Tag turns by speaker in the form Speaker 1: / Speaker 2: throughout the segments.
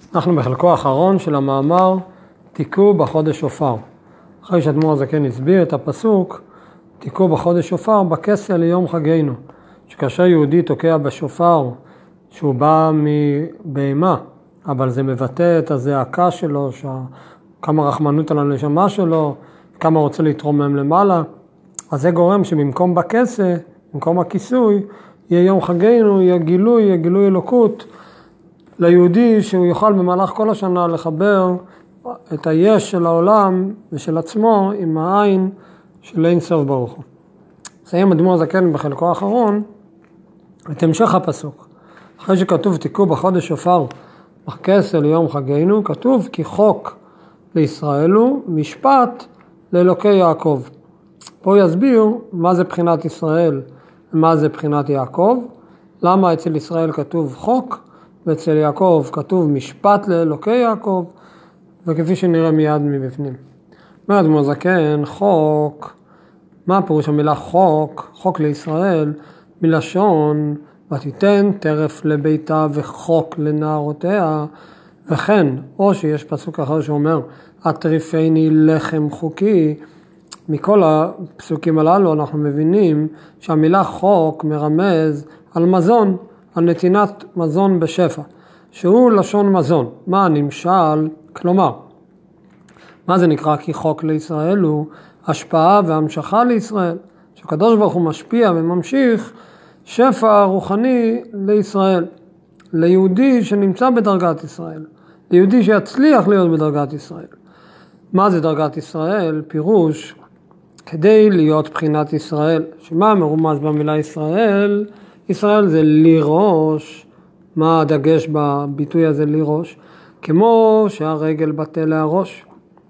Speaker 1: אנחנו בחלקו האחרון של המאמר תיקו בחודש שופר. אחרי שאדמו"ר הזקן הסביר את הפסוק תיקו בחודש שופר בכסל ליום חגינו, שכאשר יהודי תוקע בשופר שהוא בא מבהמה, אבל זה מבטא את הזעקה שלו, כמה רחמנות על הנשמה שלו, כמה רוצה לתרום מהם למעלה, אז זה גורם שבמקום בכסה, במקום הכיסוי, יהיה יום חגינו, יהיה גילוי אלוקות ליהודי, שהוא יוכל במהלך כל השנה לחבר את היש של העולם ושל עצמו עם העין של אין סוף ברוך הוא. סיים אדמו"ר הזקן בחלקו האחרון את המשך הפסוק. אחרי שכתוב תיקו בחודש שופר בכסל ליום חגינו, כתוב כי חוק לישראל הוא משפט לאלוקי יעקב. פה יסביר מה זה בחינת ישראל ומה זה בחינת יעקב, למה אצל ישראל כתוב חוק ואצל יעקב כתוב משפט לאלוקי יעקב, וכפי שנראה מיד מבפנים. אומר אדמו"ר הזקן, חוק, מה הפירוש המילה חוק? חוק לישראל מלשון ותיתן טרף לביתה וחוק לנערותיה, וכן, או שיש פסוק אחר שאומר הטריפני לחם חוקי. מכל הפסוקים הללו אנחנו מבינים שהמילה חוק מרמז על מזון, על נתינת מזון בשפע, שהוא לשון מזון. מה הנמשל? כלומר, מה זה נקרא כי חוק לישראל הוא השפעה והמשכה לישראל, שהקדוש ברוך הוא משפיע וממשיך שפע רוחני לישראל, ליהודי שנמצא בדרגת ישראל, ליהודי שיצליח להיות בדרגת ישראל. מה זה דרגת ישראל? פירוש, כדי להיות בחינת ישראל, שמה מרומז במילה ישראל? ישראל זה לירוש. מה הדגש בביטוי הזה לירוש? כמו שהרגל בטל להראש.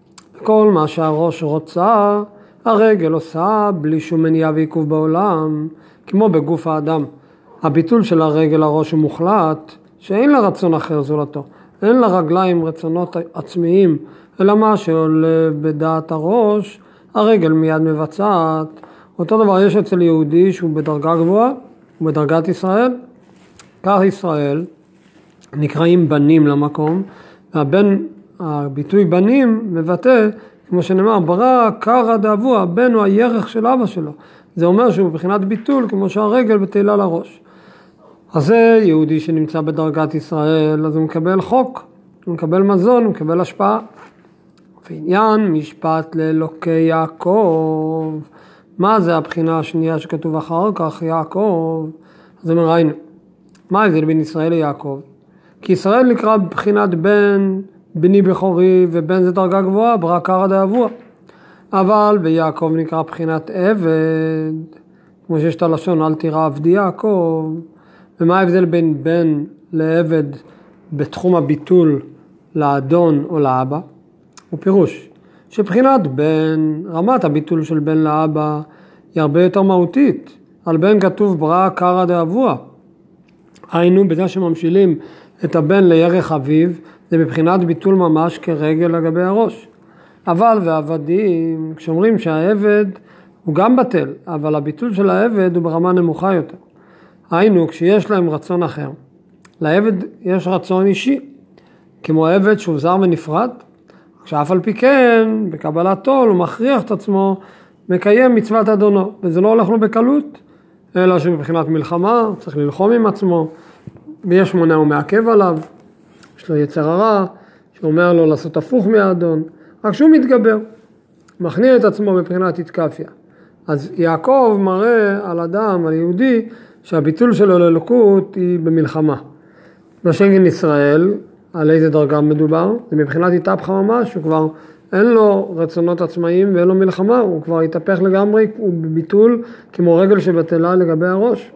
Speaker 1: כל מה שהראש רוצה, הרגל עושה בלי שום מניעה ועיכוב בעולם, כמו בגוף האדם. הביטול של הרגל הראש הוא מוחלט, שאין לה רצון אחר זולתו. אין לה רגליים רצונות עצמיים, אלא מה שעולה בדעת הראש, הרגל מיד מבצעת. אותו דבר יש אצל יהודי שהוא בדרגה גבוהה, הוא בדרגת ישראל. כך ישראל נקראים בנים למקום, הביטוי בנים מבטא, כמו שנאמר, ברא קרא דאבו, הבן הוא הירך של אבא שלו. זה אומר שהוא מבחינת ביטול, כמו שהרגל בטלה לראש. אז זה יהודי שנמצא בדרגת ישראל, אז הוא מקבל חוק, הוא מקבל מזון, הוא מקבל השפעה. ועניין משפט לאלוקי יעקב. מה זה הבחינה השנייה שכתוב אחר כך, יעקב? אז אומר, ראינו, מה ההבדל בין ישראל ליעקב? כי ישראל נקרא בחינת בן, בני בכורי, ובן זה דרגה גבוהה, ברא קרא דאבו. אבל ביעקב נקרא בחינת עבד, כמו שיש את הלשון, אל תירא עבדי יעקב. ומה ההבדל בין בן לעבד בתחום הביטול לאדון או לאבא? הוא פירוש שבחינת בן, רמת הביטול של בן לאבא היא הרבה יותר מהותית. על בן כתוב ברא קרא דאבו. היינו בזה שממשילים את הבן לירך אביו, זה מבחינת ביטול ממש כרגל לגבי הראש. אבל ועבדים, כשאומרים שהעבד הוא גם בטל, אבל הביטול של העבד הוא ברמה נמוכה יותר. היינו, כשיש להם רצון אחר, לעבד יש רצון אישי, כמו עבד שהוא זר ונפרד, כשאף על פי כן, בקבלת עול, הוא מכריח את עצמו, מקיים מצוות אדונו, וזה לא הולך לו בקלות, אלא שבבחינת מלחמה, צריך ללחום עם עצמו, ויש מונע ומעכב עליו, יש לו יצר הרע, שאומר לו לעשות הפוך מהאדון, רק שהוא מתגבר, מכניע את עצמו מבחינת התקפיה. אז יעקב מראה על אדם, על יהודי, שהביטול שלו לאלוקות היא במלחמה. בשגן ישראל, על איזה דרגה מדובר? זה מבחינת התהפכה ממש, הוא כבר אין לו רצונות עצמאיים ואין לו מלחמה, הוא כבר התהפך לגמרי, הוא בביטול כמו רגל שבטלה לגבי הראש.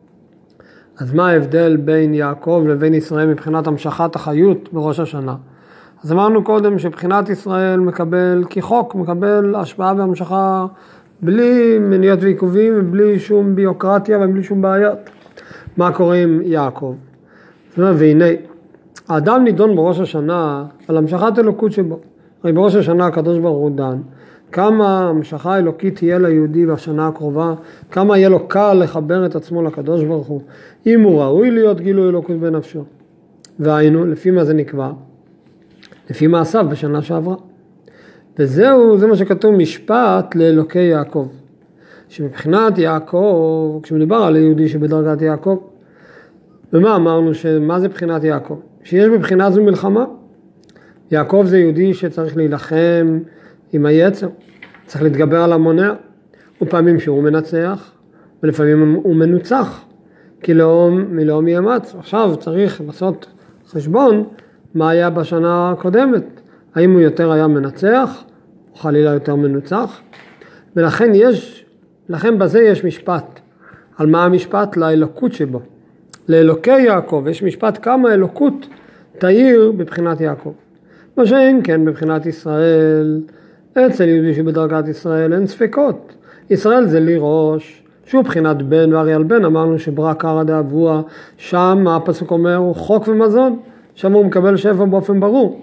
Speaker 1: אז מה ההבדל בין יעקב לבין ישראל מבחינת המשכת החיות בראש השנה? אז אמרנו קודם שבחינת ישראל מקבל כחוק, מקבל השפעה והמשכה בלי מניעות ועיכובים ובלי שום ביוקרטיה ובלי שום בעיות. מה קורה עם יעקב? והנה, האדם נידון בראש השנה על המשכת אלוקות שבו. הרי בראש השנה הקדוש ברוך הוא דן, כמה המשכה אלוקית תהיה ליהודי בשנה הקרובה, כמה יהיה לו קל לחבר את עצמו לקדוש ברוך הוא, אם הוא ראוי להיות גילוי אלוקות בנפשו. והיינו, לפי מה זה נקבע? לפי מעשיו בשנה שעברה. וזהו, זה מה שכתוב משפט לאלוקי יעקב. שמבחינת יעקב, כשמדובר על יהודי שבדרגת יעקב, ומה אמרנו, מה זה בחינת יעקב? שיש בבחינה זו מלחמה. יעקב זה יהודי שצריך להילחם עם היצר, צריך להתגבר על המונע, ופעמים שהוא מנצח, ולפעמים הוא מנוצח, כי מלאום יאמץ. עכשיו צריך לעשות חשבון מה היה בשנה הקודמת, האם הוא יותר היה מנצח, או חלילה יותר מנוצח, לכן בזה יש משפט. על מה המשפט? לאלוקות שבו. לאלוקי יעקב יש משפט כמה אלוקות תאיר בבחינת יעקב. מה שאין כן בבחינת ישראל, אצל יהודי שבדרגת ישראל אין ספקות. ישראל זה לי ראש, שהוא בחינת בן וארי על בן, אמרנו שברא קרא דאבוה, שם הפסוק אומר הוא חוק ומזון, שם הוא מקבל שפע באופן ברור.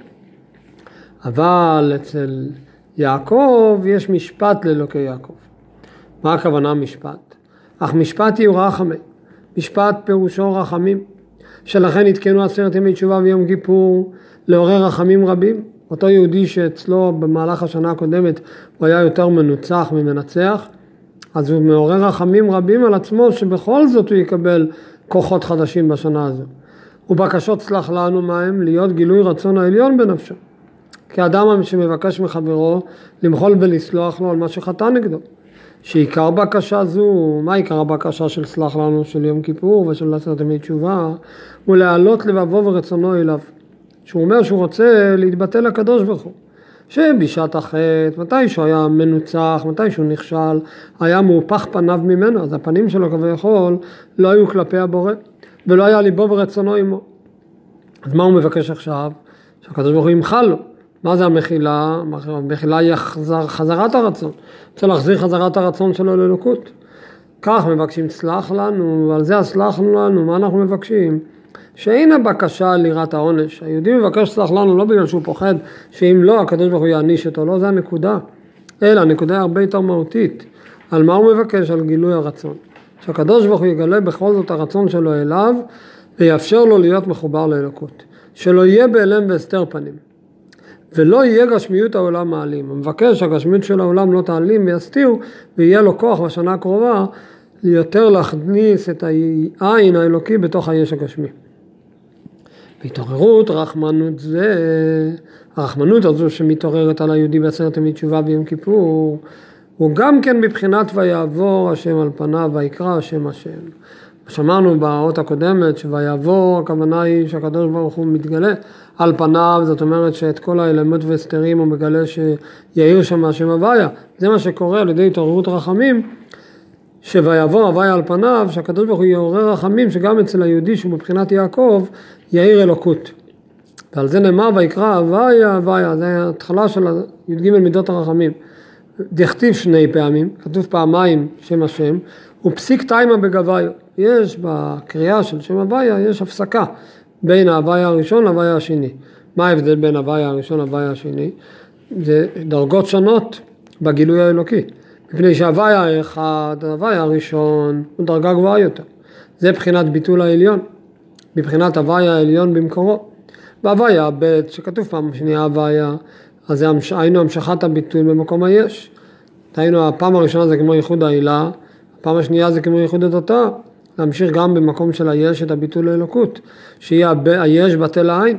Speaker 1: אבל אצל יעקב יש משפט לאלוקי יעקב. מה הכוונה משפט? אך משפט יהיו רחמי. משפט פירושו רחמים, שלכן התקנו 10 ימי תשובה ויום כיפור לעורר רחמים רבים. אותו יהודי שאצלו במהלך השנה הקודמת הוא היה יותר מנוצח ממנצח, אז הוא מעורר רחמים רבים על עצמו שבכל זאת הוא יקבל כוחות חדשים בשנה הזו. ובקשות סלח לנו מהם להיות גילוי רצון העליון בנפשו. כי האדם שמבקש מחברו למחול ולסלוח לו על מה שחטא נגדו. שעיקר בקשה זו, מה עיקר הבקשה של סלח לנו של יום כיפור ושל 10 ימי תשובה? הוא להעלות לבבו ורצונו אליו. שהוא אומר שהוא רוצה להתבטל לקדוש ברוך הוא. שבשעת החטא, מתי שהוא היה מנוצח, מתי שהוא נכשל, היה מהופך פניו ממנו, אז הפנים שלו כביכול לא היו כלפי הבורא, ולא היה ליבו ורצונו עמו. אז מה הוא מבקש עכשיו? שהקדוש ברוך הוא ימחל לו. מה זה המחילה? המחילה היא חזרת הרצון. רוצה להחזיר חזרת הרצון שלו לאלוקות. כך מבקשים סלח לנו, ועל זה הסלח לנו, מה אנחנו מבקשים? שאין הבקשה ליראת העונש. היהודי מבקש סלח לנו לא בגלל שהוא פוחד שאם לא הקדוש ברוך הוא יעניש אותו, לא זה הנקודה. אלא הנקודה היא הרבה יותר מהותית. על מה הוא מבקש? על גילוי הרצון. שהקדוש ברוך הוא יגלה בכל זאת הרצון שלו אליו, ויאפשר לו להיות מחובר לאלוקות. שלא יהיה בהלם והסתר פנים. ולא יהיה גשמיות העולם מעלים. המבקש שהגשמיות של העולם לא תעלים ויסתיר, ויהיה לו כוח בשנה הקרובה יותר להכניס את העין האלוקי בתוך היש הגשמי. בהתעוררות רחמנות זה, הרחמנות הזו שמתעוררת על היהודי ב10 ימי תשובה ביום כיפור, הוא גם כן בבחינת ויעבור השם על פניו ויקרא השם השם. שמענו באות הקודמת שויעבור, הכוונה היא שהקדוש ברוך הוא מתגלה על פניו, זאת אומרת שאת כל האלמות והסתרים הוא מגלה שיעיר שם השם הוויה. זה מה שקורה על ידי התעוררות רחמים, שויעבור הוויה על פניו, שהקדוש ברוך הוא יעורר רחמים שגם אצל היהודי שהוא מבחינת יעקב יעיר אלוקות. ועל זה נאמר ויקרא הוויה הוויה, זה ההתחלה של י"ג מידות הרחמים. דכתיב 2 פעמים, כתוב פעמיים שם השם, ופסיק תימה בגוויה. יש בקריאה של שם הוויה, יש הפסקה בין ההוויה הראשון להוויה השני. מה ההבדל בין ההוויה הראשון להוויה השני? זה דרגות שונות בגילוי האלוקי. מפני שההוויה האחד, ההוויה הראשון, הוא דרגה גבוהה יותר. זה בחינת ביטול העליון, בבחינת הוויה העליון במקורו. בהוויה הב' שכתוב פעם שנייה הוויה, אז היינו המשכת הביטול במקום היש. היינו הפעם הראשונה זה כמו ייחוד העילה, הפעם השנייה זה כמו ייחוד הדתה, להמשיך גם במקום של היש את הביטול לאלוקות, שיהיה היש בטל לעין.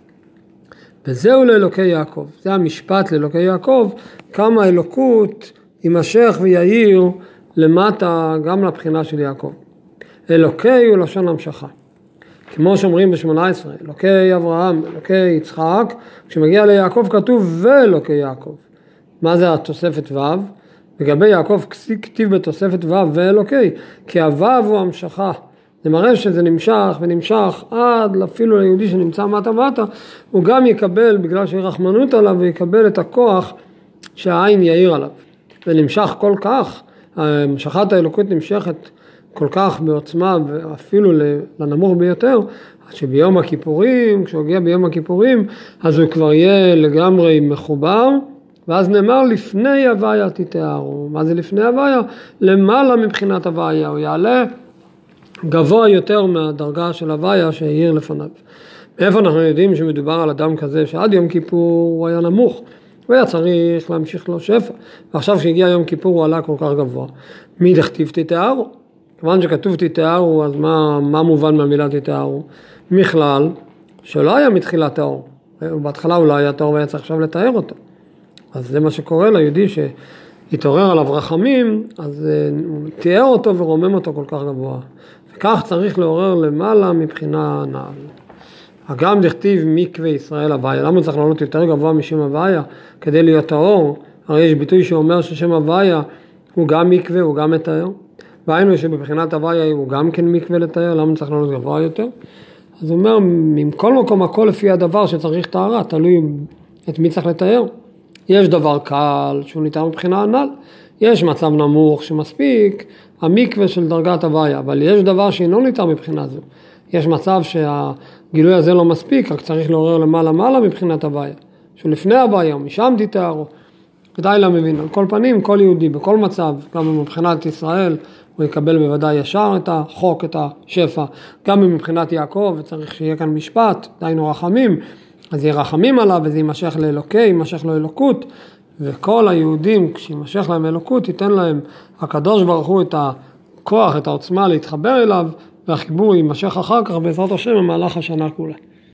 Speaker 1: וזהו לאלוקי יעקב, זה המשפט לאלוקי יעקב, כמה אלוקות יימשך ויעיר למטה גם לבחינה של יעקב. אלוקי הוא לשון המשכה. כמו שאומרים ב-18, אלוקי אברהם, אלוקי יצחק, כשמגיע ליעקב כתוב ואלוקי יעקב. מה זה התוספת ו'? לגבי יעקב כתיב בתוספת ו' ואלוקי, כי הו' הוא המשכה. זה מראה שזה נמשך ונמשך עד אפילו ליהודי שנמצא מטה, הוא גם יקבל, בגלל שהיא רחמנות עליו, ויקבל את הכוח שהעין יאיר עליו. זה נמשך כל כך, המשכת האלוקות נמשכת כל כך בעוצמה, ואפילו לנמוך ביותר, שביום הכיפורים, כשהוא הגיע ביום הכיפורים, אז הוא כבר יהיה לגמרי מחובר, ואז נאמר לפני הוויה תתארו. מה זה לפני הוויה? למעלה מבחינת הוויה, הוא יעלה גבוה יותר מהדרגה של הוויה שהעיר לפניו. איפה אנחנו יודעים שמדובר על אדם כזה שעד יום כיפור הוא היה נמוך, והיה צריך להמשיך לו שפע, ועכשיו כשהגיע יום כיפור הוא עלה כל כך גבוה. מי דכתיב תתארו? כיוון שכתוב תתארו, אז מה מובן מהמילה תתארו? מכלל שלא היה מתחילת טהור, בהתחלה הוא לא היה טהור והיה צריך עכשיו לתאר אותו. אז זה מה שקורה ליהודי שהתעורר עליו רחמים, אז הוא תיאר אותו ורומם אותו כל כך גבוה. וכך צריך לעורר למעלה מבחינה נעל. גם דכתיב מקווה ישראל הוויה, למה צריך לעלות יותר גבוה משם הוויה? כדי להיות טהור, הרי יש ביטוי שאומר ששם הוויה הוא גם מקווה, הוא גם מתאר. והיינו שבבחינת הוויה הוא גם כן מקווה לתאר, למה צריך לעלות גבוה יותר? אז הוא אומר, מכל מקום הכל לפי הדבר שצריך טהרה, תלוי את מי צריך לתאר. יש דבר קל שהוא ניתן מבחינה הנ"ל, יש מצב נמוך שמספיק המקווה של דרגת הוויה, אבל יש דבר שאינו ניתן מבחינה זו. יש מצב שהגילוי הזה לא מספיק, רק צריך לעורר למעלה מבחינת הוויה, שלפני הוויה, משם תתארו. כדאי להבין, על כל פנים, כל יהודי, בכל מצב, גם מבחינת ישראל, הוא יקבל בוודאי ישר את החוק, את השפע, גם מבחינת יעקב, וצריך שיהיה כאן משפט, דיינו רחמים, אז יהיה רחמים עליו, וזה יימשך לאלוקי, יימשך לו אלוקות, וכל היהודים, כשימשך להם אלוקות, ייתן להם הקדוש ברוך הוא את הכוח, את העוצמה להתחבר אליו, והחיבור יימשך אחר כך בעזרת השם במהלך השנה כולה.